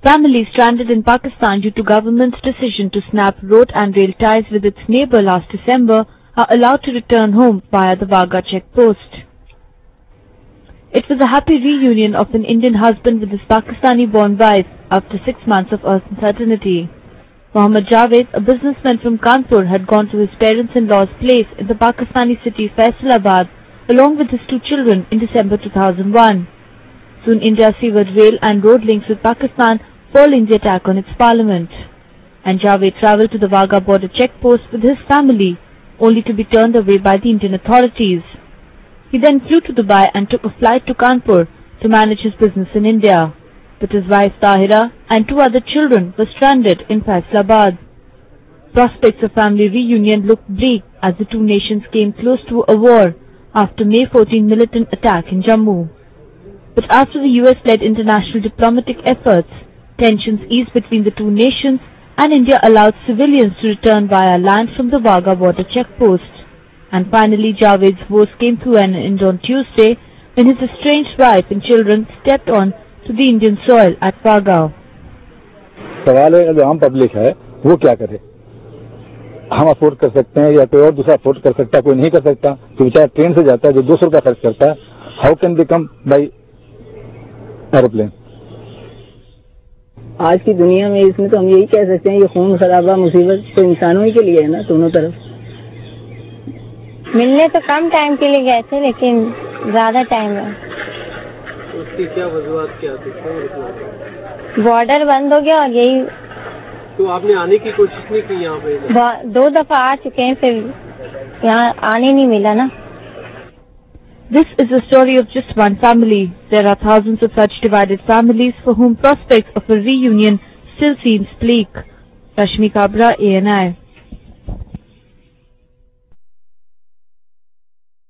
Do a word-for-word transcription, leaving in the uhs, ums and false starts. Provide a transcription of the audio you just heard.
Families stranded in Pakistan due to government's decision to snap road and rail ties with its neighbor last December are allowed to return home via the Wagah checkpost. It was a happy reunion of an Indian husband with his Pakistani-born wife after six months of uncertainty. Mohammad Javed, a businessman from Kanpur, had gone to his parents-in-law's place in the Pakistani city Faisalabad along with his two children in December two thousand one. Soon India severed rail and road links with Pakistan following the attack on its parliament. And Javed travelled to the Wagah border checkpost with his family, only to be turned away by the Indian authorities. He then flew to Dubai and took a flight to Kanpur to manage his business in India. But his wife Tahira and two other children were stranded in Faisalabad. Prospects of family reunion looked bleak as the two nations came close to a war after May fourteenth militant attack in Jammu. But after the U S-led international diplomatic efforts, tensions eased between the two nations and India allowed civilians to return via land from the Wagah border checkpost. And finally, Javed's voice came to an end on Tuesday when his estranged wife and children stepped on to the Indian soil at Wagah. सवाल है जो आम public है वो क्या करे? हम afford कर सकते हैं या कोई और दूसरा अफोर्ड कर सकता है, कोई नहीं कर सकता, तो बेचारा ट्रेन से जाता है जो दो सौ रुपया खर्च करता है. How can they come by aeroplane? आज की दुनिया में इसमें तो हम यही कह सकते हैं ये खून खराबा मुसीबत तो इंसानों ही के लिए है ना, दोनों तरफ. मिलने तो कम टाइम के लिए गए थे लेकिन ज्यादा टाइम है. उसकी क्या वजूहत क्या थी? बॉर्डर बंद हो गया और यही. तो आपने आने की कोशिश नहीं की यहाँ पे? दो दफा आ चुके हैं, फिर यहाँ आने नहीं मिला ना. This is the story of just one family. There are thousands of such divided families for whom prospects of a reunion still seems bleak. Rashmi Kabra, A N I.